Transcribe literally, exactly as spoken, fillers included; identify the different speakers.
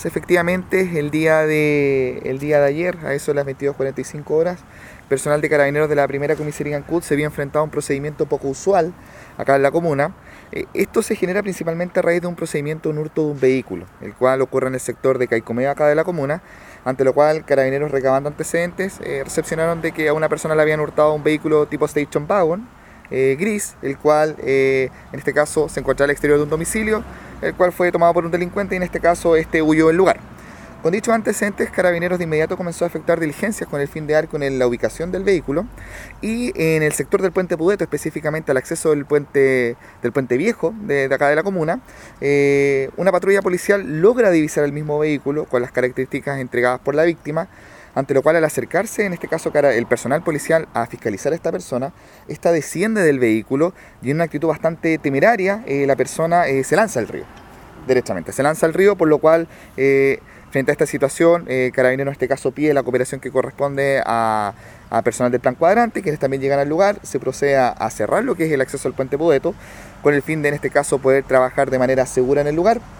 Speaker 1: Carabineros, efectivamente, el día de, el día de ayer, a eso de las veintidós cuarenta y cinco horas, personal de Carabineros de la primera comisaría en Ancud se vio enfrentado a un procedimiento poco usual acá en la comuna. Eh, esto se genera principalmente a raíz de un procedimiento de un hurto de un vehículo, el cual ocurre en el sector de Caicomea acá de la comuna, ante lo cual Carabineros, recabando antecedentes, eh, recepcionaron de que a una persona le habían hurtado un vehículo tipo Station Wagon, eh, gris, el cual eh, en este caso se encontraba al exterior de un domicilio, el cual fue tomado por un delincuente y en este caso este huyó del lugar. Con dichos antecedentes, Carabineros de inmediato comenzó a efectuar diligencias con el fin de dar con la ubicación del vehículo, y en el sector del puente Pudeto, específicamente al acceso del puente, del puente viejo de, de acá de la comuna, eh, una patrulla policial logra divisar el mismo vehículo con las características entregadas por la víctima, ante lo cual al acercarse, en este caso el personal policial, a fiscalizar a esta persona, esta desciende del vehículo y en una actitud bastante temeraria, eh, la persona eh, se lanza al río, derechamente, se lanza al río, por lo cual... Eh, Frente a esta situación, eh, Carabineros en este caso pide la cooperación que corresponde a, a personal del Plan Cuadrante, quienes también llegan al lugar. Se procede a cerrar lo que es el acceso al puente Pudeto, con el fin de en este caso poder trabajar de manera segura en el lugar.